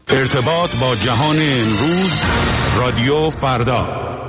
ارتباط با جهان امروز، رادیو فردا.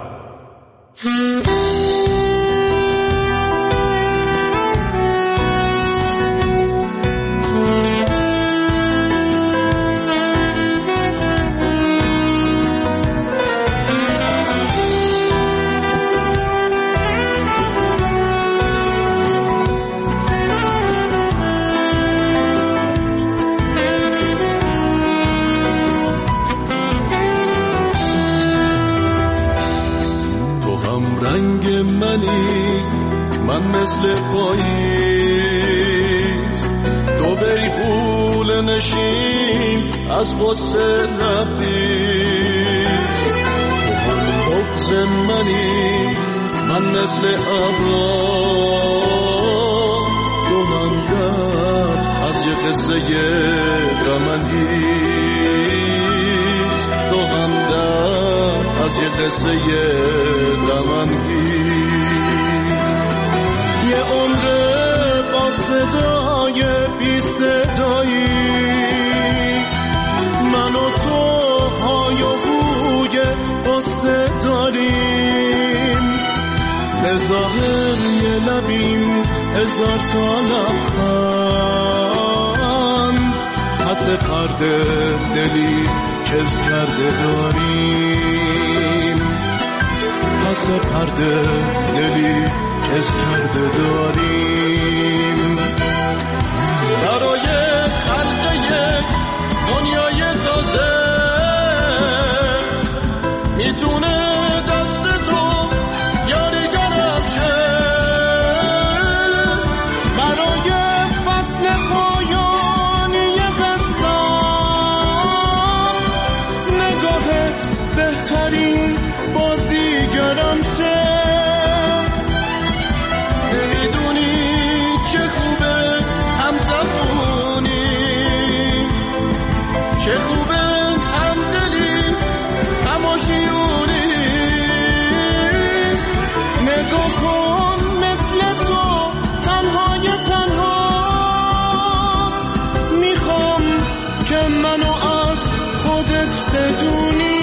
من مثل پاییز، تو بیغول نشین از غصه لبریز. تو هم بغض منی، من مثل ابرام. تو هم در از یه قصه غم‌انگیز، تو هم در از یه قصه غم‌انگیز. یه عمر با صدای بی صدایی، من و تو های و بوی قصه داریم. به ظاهر یه لبیم هزار تا لبخند، پس پرده دلی کز کرده داریم. پس پرده دلی کز کرده داریم. برای خلق یک دنیای تازه میتونه دست تو یاریگرم شه. برای فصل پایانی قصه نگاهت بهترین بازیگرم شه. چه خوبه همدلی هماشیونی، نگاه کن مثل تو تنهای تنها. میخوام که منو از خودت بدونی.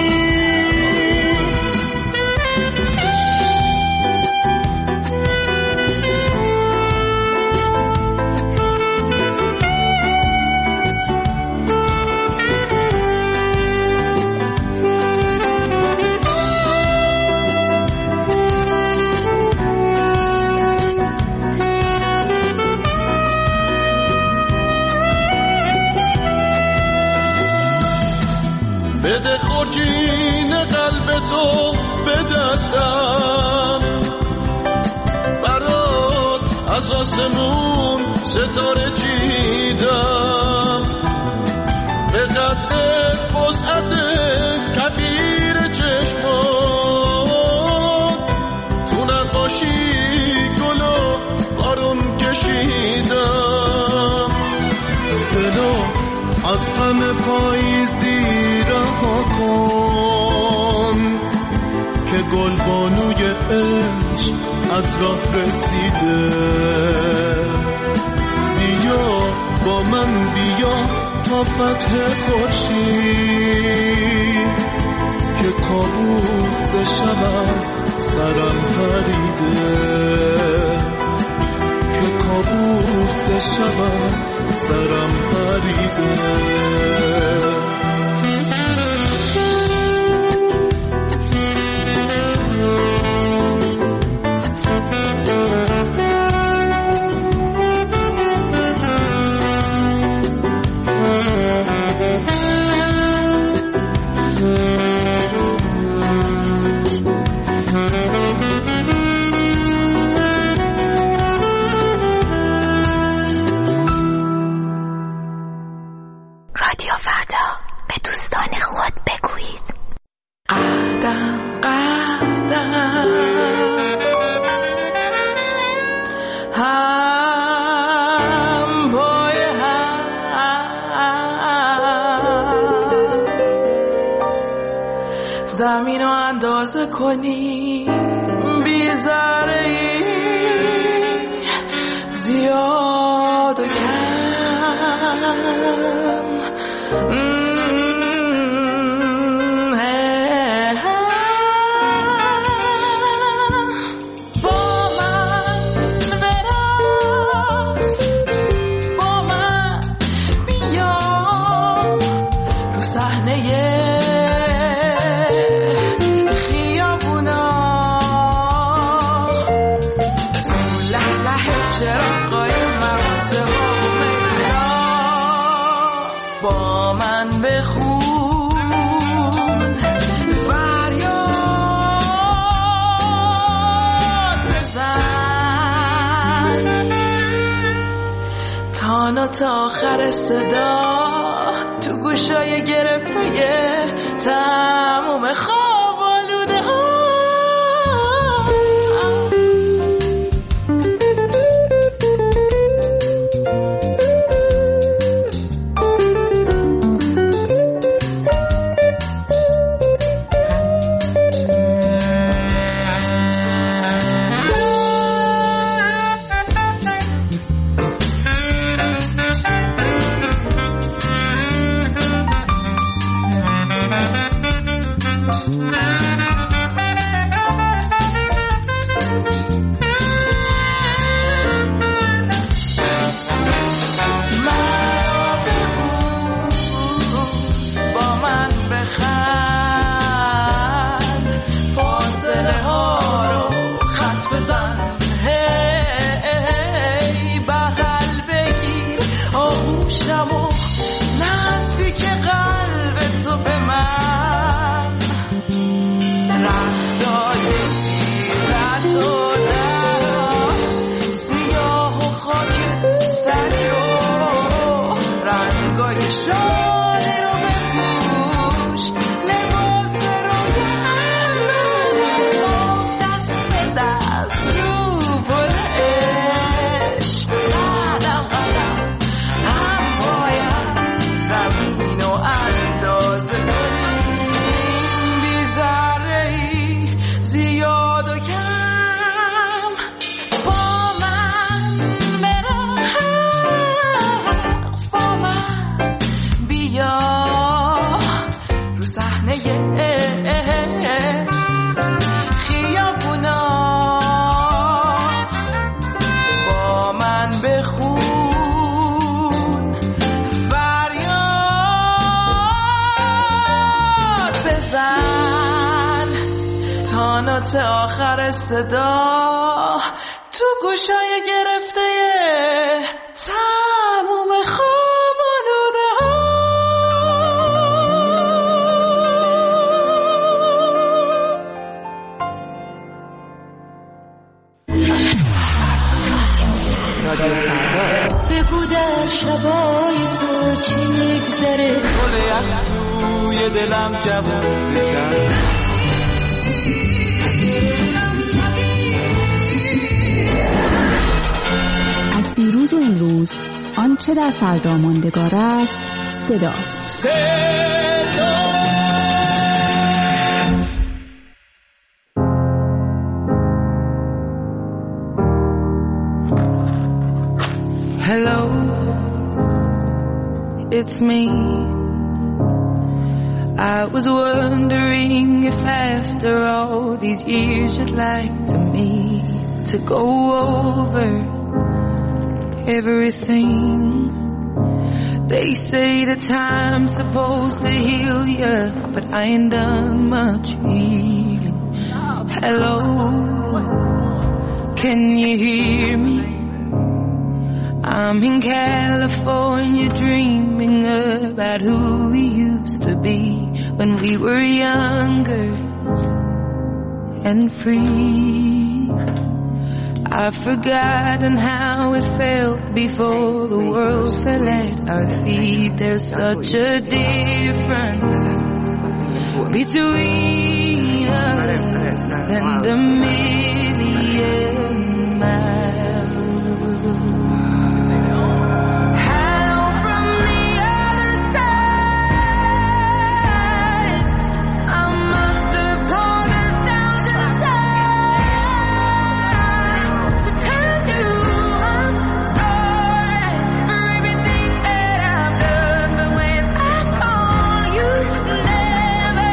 بده خورجین قلب تو به دستم، برات از آسمون ستاره چیدم. به قدت وسعت کبیر چشمات، تو نقاشی گل و بارون کشیدم. دلو از غم پاییزی رها کن که گلبانوی عشق از راه رسیده. بیا با من بیا تا فتح خورشید که کابوس شب از سرم پریده. که کابوس شب از سرم پریده. رادیو فردا، به دوستان خود بگویید. قدم قدم هم پای هم، زمین رو اندازه کنی بی ذره‌ای زیاد و کم. صحنه خیابونا لحلح چراغای مغازه ها و میلا با من بخون فریاد بزن تانا تا آخر صدا تو گوشای گرفته تموم خواب آلوده ها تا آخر صدا تو گوشای گرفته تموم خواب آلوده ها بگو در شبای تو چی میگذره گل یخ توی دلم جوون بکن از دیروز و امروز آنچه در فردا ماندگار است صداست. Hello, it's me. I was wondering if after all these years you'd like to meet to go over everything. They say the time's supposed to heal ya, but I ain't done much healing. Hello, can you hear me? I'm in California dreaming about who we used to be when we were younger and free. I've forgotten how it felt before the world fell at our feet. There's such a difference between us and a million miles. Hello from the other side. I must have called 1,000 times to tell you I'm sorry for everything that I've done. But when I call, you never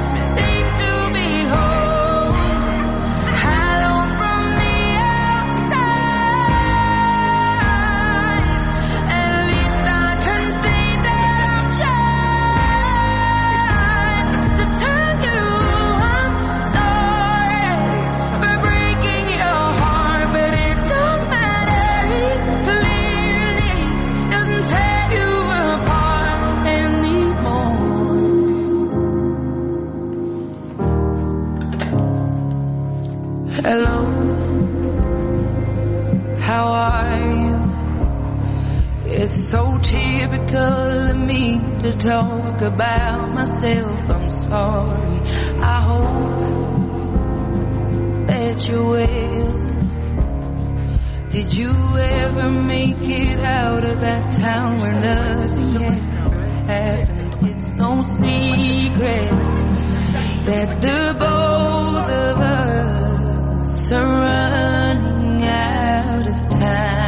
seem to be home. Hello from the outside. talk about myself, I'm sorry. I hope that you're well. Did you ever make it out of that town where nothing ever happened? It's no secret that the both of us are running out of time.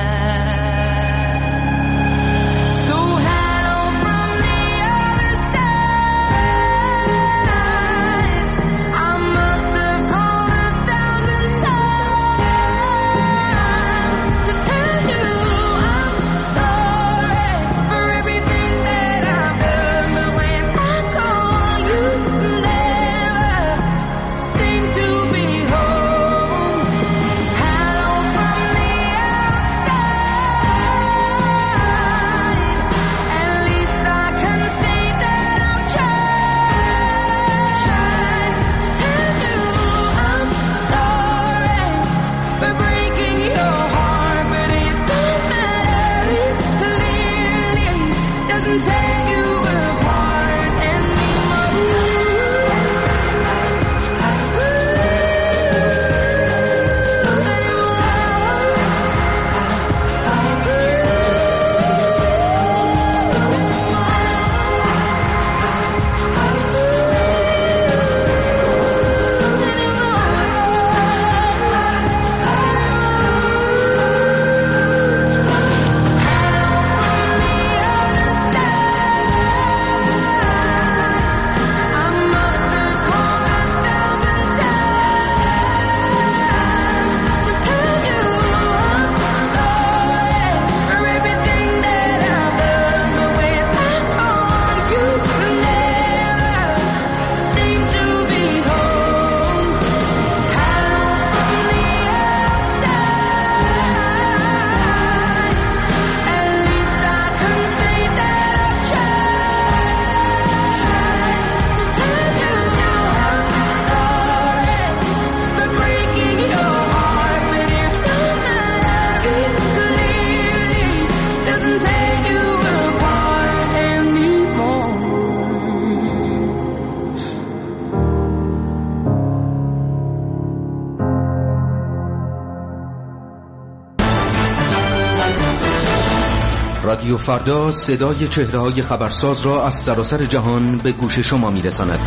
رادیو فردا صدای چهره‌های خبرساز را از سراسر جهان به گوش شما می‌رساند.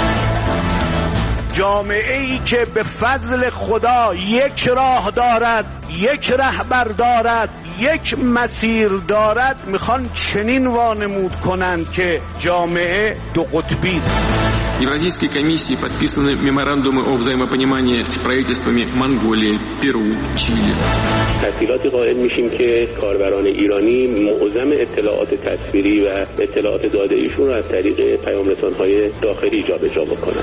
جامعه‌ای که به فضل خدا یک راه دارد، یک رهبر دارد، یک مسیر دارد، میخوان چنین وانمود کنند که جامعه دو قطبی است. Евразийской комиссии подписаны меморандумы о взаимопонимании с правительствами Монголии, Перу, Чили. تسهیلاتی قائل میشیم که کاربران ایرانی معظم اطلاعات تصویری و اطلاعات داده ایشون را از طریق پیام رسان‌های داخلی جابجا بکنند.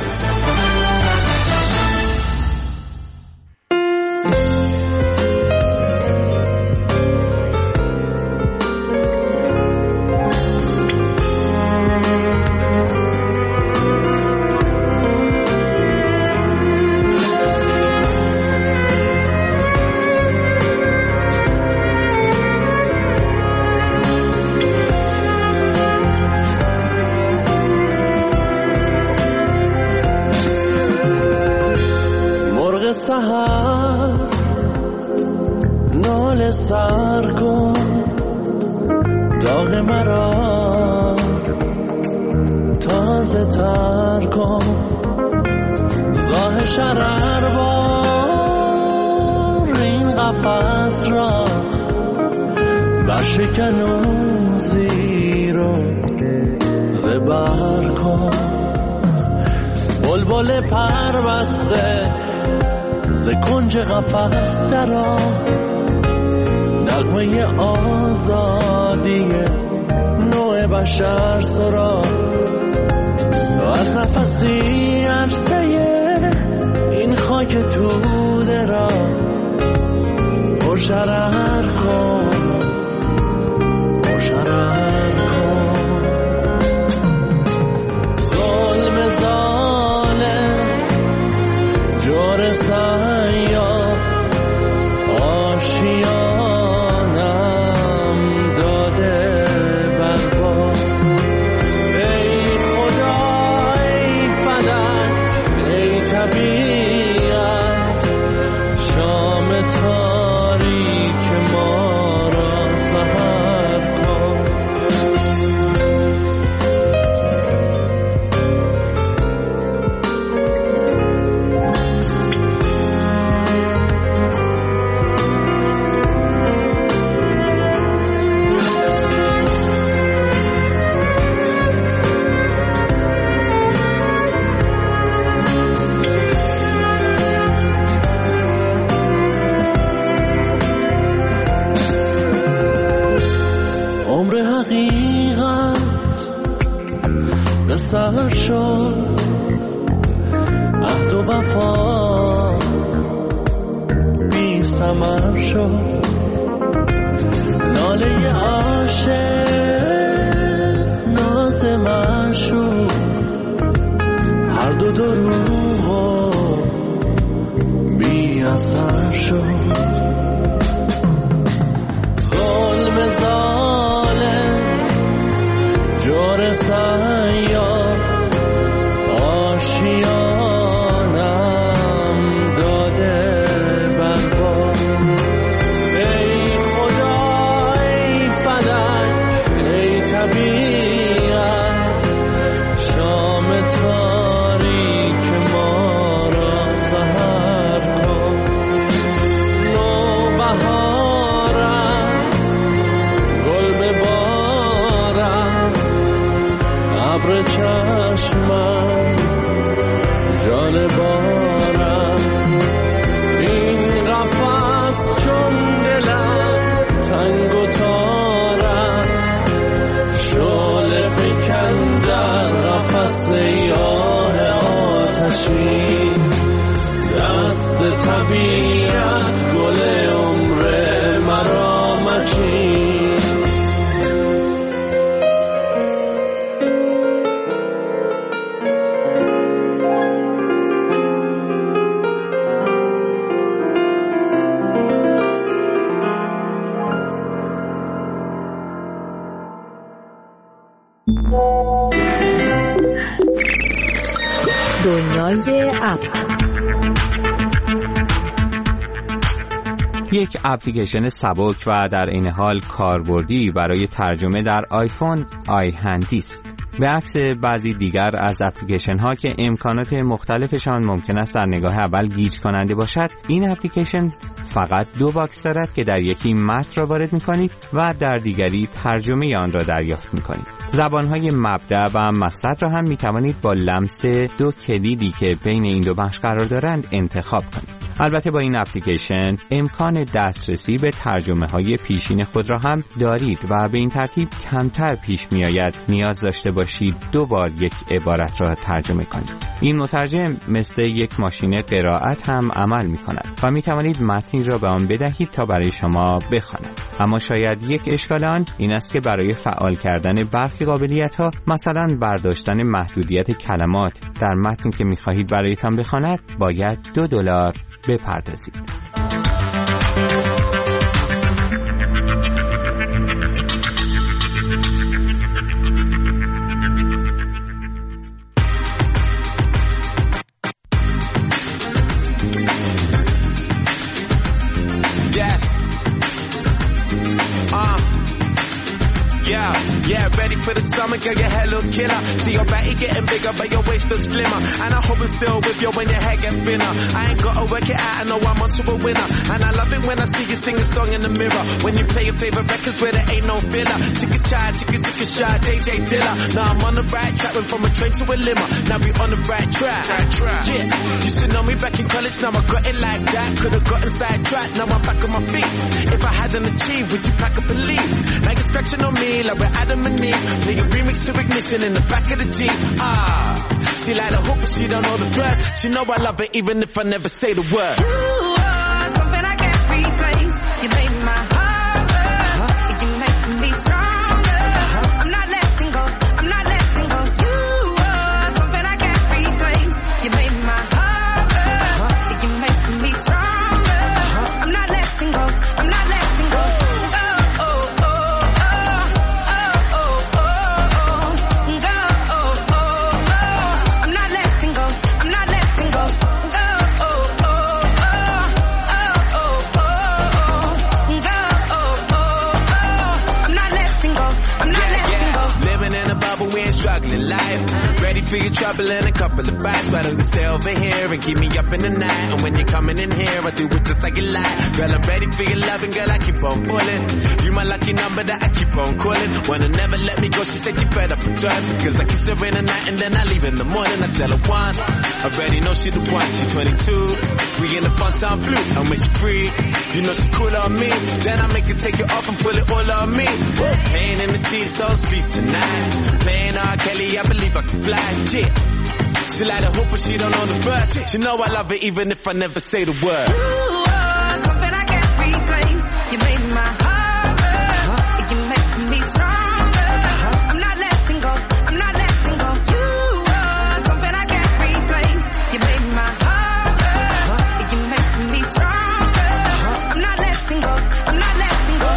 به سر شد عهد و وفا بی ثمر شد ناله عاشق ناز معشوق هر دو دروغ و بی اثر شد ظلم ظالم جور سیار آشیانم داده برباد ای خدا ای فلک ای طبیعت شام تاریک ما را سحر کن نوبهار است گل ببار است ابر چشمم ژاله بار است این قفس چون دلم تنگ و تار است شعله فکن در قفس آه آتشی دست طبیعت گل عمر مرا مچین دنیای اپ یک اپلیکیشن سبک و در این حال کاربردی برای ترجمه در آیفون آیهندی است. به عکس بعضی دیگر از اپلیکیشن ها که امکانات مختلفشان ممکن است در نگاه اول گیج کننده باشد، این اپلیکیشن فقط 2 باکس دارد که در یکی متن را وارد می‌کنید و در دیگری ترجمه آن را دریافت می‌کنید. زبان‌های مبدأ و مقصد را هم می‌توانید با لمس 2 کلیدی که بین این 2 بخش قرار دارند انتخاب کنید. البته با این اپلیکیشن امکان دسترسی به ترجمه‌های پیشین خود را هم دارید و به این ترتیب کمتر پیش می‌آید نیاز داشته باشید 2 بار یک عبارت را ترجمه کنید. این مترجم مثل یک ماشین قرائت هم عمل می‌کند و می‌توانید متنی را به آن بدهید تا برای شما بخواند. اما شاید یک اشکال آن این است که برای فعال کردن برخی قابلیت‌ها، مثلا برداشتن محدودیت کلمات در متنی که می‌خواهید برایتان بخواند، باید $2 بپردازید. Yeah, ready for the summer, girl, your hair look killer. See your body getting bigger, but your waist looks slimmer. And I hope it's still with you when your hair get thinner. I ain't gotta work it out, I know I'm onto a winner. And I love it when I see you sing a song in the mirror. When you play your favorite records where there ain't no filler. Chicka chai, chicka shy, DJ Dilla. Now I'm on the right track, went from a train to a limo. Now we on the right track. Yeah, used to know me back in college, now I got it like that. Could've gotten sidetracked, now I'm back on my feet. If I hadn't achieved, would you pack up and leave? Now you're scratching on me like we're Adam and Eve. Play a remix to Ignition in the back of the Jeep. She like the hook, but she don't know the verse. She know I love it even if I never say the word. You are something I can't replace. You made my heart burn. You make me stronger. I'm not letting go. I'm not letting go. You are something I can't replace. You made my heart burn. You make me stronger. I'm not letting go. I'm not letting go. Struggling life, ready for your trouble in a couple of bites. Why don't you stay over here and keep me up in the night? And when you're coming in here, I do it just like you like. Girl, I'm ready for your loving, girl, I keep on pulling. You my lucky number that I keep on calling. Wanna never let me go, she said she fed up and done. Because I kiss her in the night and then I leave in the morning. I tell her one, I already know she the one, she 22. We in the fun time blue, and when she free, you know she cool on me. Then I make her take it off and pull it all on me. Pain in the seats, don't sleep tonight. Playing R. Kelly I believe I can fly, yeah. She like to hope but she don't know the words. She know I love her even if I never say the word. You are something I can't replace. You made my heart burn. You make me stronger. I'm not letting go. I'm not letting go. You are something I can't replace. You made my heart burn. You make me stronger. I'm not letting go. I'm not letting go.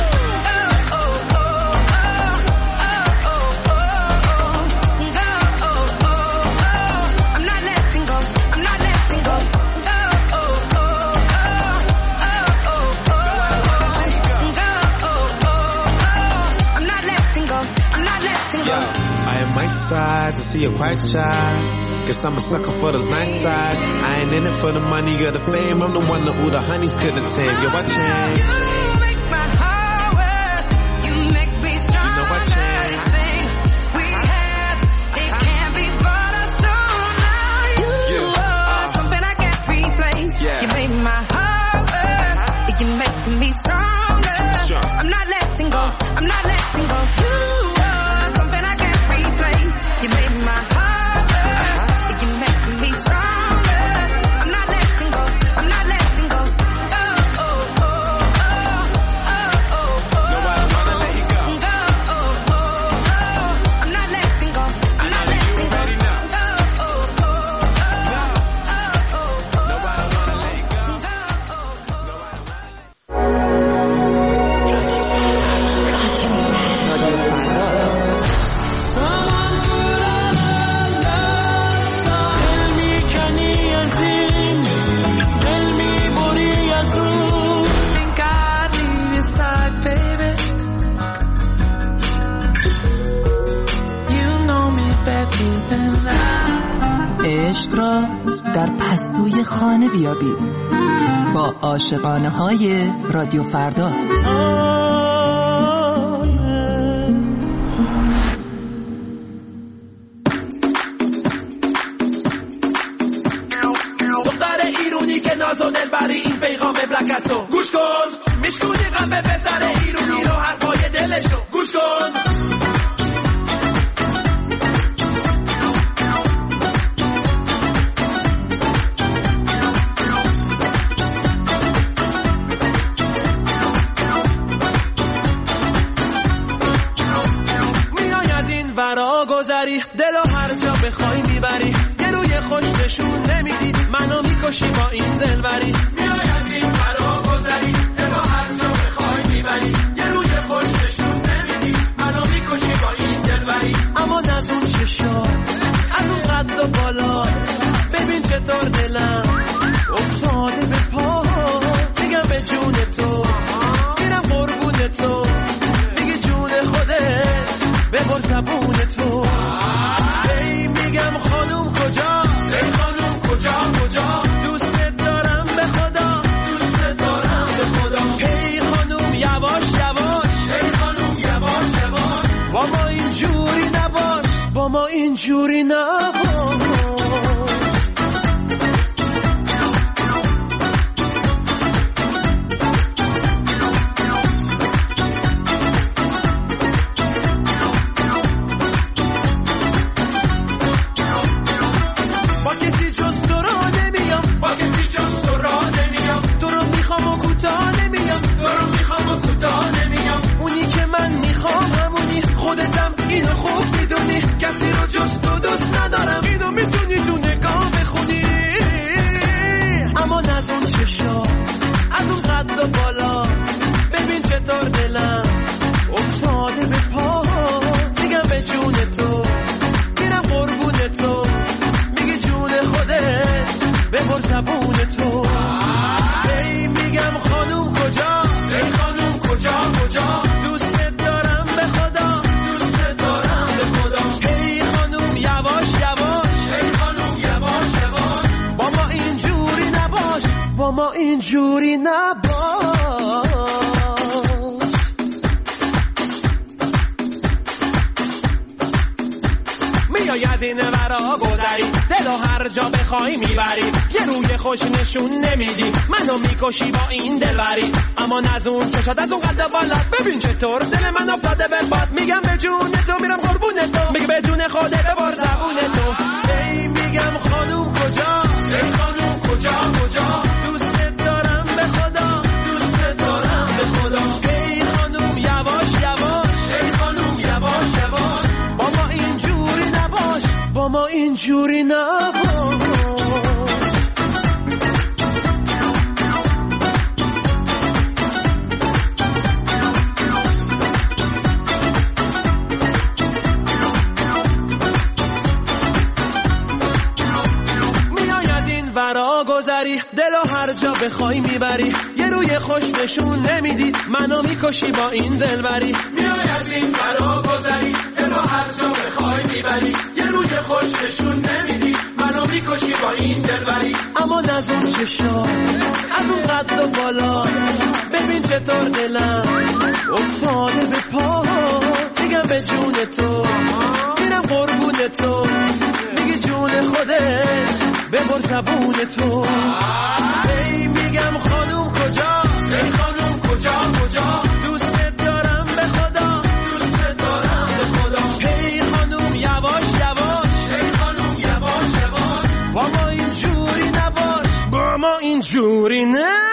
Side to see you quite shy. Guess I'm a sucker for those nice sides. I ain't in it for the money or the fame. I'm the one that all the honeys couldn't tame. Yo, I change. You make my heart work. You make me stronger. You know I change. Everything we have, it can't be fought or sold. Now you are something I can't replace. You make my heart work. You make me stronger. I'm not letting go. I'm not letting go. You are something I can't replace. You made my heart burn. You make me stronger. I'm not letting go. I'm not letting go. Oh, oh, oh, oh, oh, oh, oh. Nobody wanna let you go. Oh, oh, oh, oh. I'm not letting go. I'm not letting go. Oh, oh, oh, oh, oh, oh. Nobody wanna let you go. عشق را در پستوی خانه بیابید با عاشقانه های رادیو فردا. دختر ایرونی که ناز و دلبری این پیغام بلکتو گوش کن. میشکونی قلب پسر ایرونی رو حرفای دلشو گوش کن. دلو هر جا بخوای میبری یه روی خوش نشون نمیدی منو میکشی با این دلبری. میای از این فرا گذری دلو هر جا بخوای میبری یه روی خوش نشون نمیدی منو میکشی با این دلبری. اما از اون چشا از اون قد و بالا ببین چطور دلم افتاده به پا. میگم به جون تو میرم قربون تو میگی جون خودت ببر زبون تو. ای میگم خانوم کجا ای خانوم کجا کجا دوست دارم به خدا دوست دارم به خدا. ای خانوم یواش یواش ای خانوم یواش یواش با ما اینجوری نباش با ما اینجوری نباش. اینو خوب میدونی کسی رو جز تو دوست ندارم. اینو میتونی تو نگاه بخونی. اما از اون چشا از اون قد و بالا ببین چطور دلم افتاده به پا. میگم به جون تو میرم قربون تو میگی جون خودت ببر زبون تو. ای میگم خانوم کجا ای خانوم کجا کجا دوست دارم به خدا دوست دارم به خدا. ای خانوم یواش یواش ای خانوم یواش یواش با ما اینجوری نباش با ما اینجوری نباش. میای از این ورا گذری دلو هر جا بخوای میبری یه روی خوش نشون نمیدی منو میکشی با این دلبری اما از اون چشات از اون قد بالات ببین چطور دل من افتاده به باد میگم به جون تو میرم قربون تو میگه به جون خودت ببر زبون تو ای میگم خانوم کجا ای خانوم کجا کجا دوست دارم به خدا دوست دارم به خدا ای خانوم یواش یواش ای خانوم یواش یواش با ما اینجوری نباش با ما اینجوری نباش برا گذری دلو هر جا بخوای میبری یه روی خوش نشون نمیدی منو میکشی با این دلبری میای از این برا گذری دلو هر جا بخوای میبری یه روی خوش نشون نمیدی منو میکشی با این دلبری اما از اون چشا از اون قد و بالا ببین چطور دلم افتاده به پا میگم به جون تو میرم قربون تو میگی جون خودت ببر زبون تو ای میگم خانوم کجا ای خانوم کجا کجا دوست دارم به خدا دوست دارم به خدا ای خانوم یواش یواش ای خانوم یواش یواش با ما اینجوری نباش با ما اینجوری نه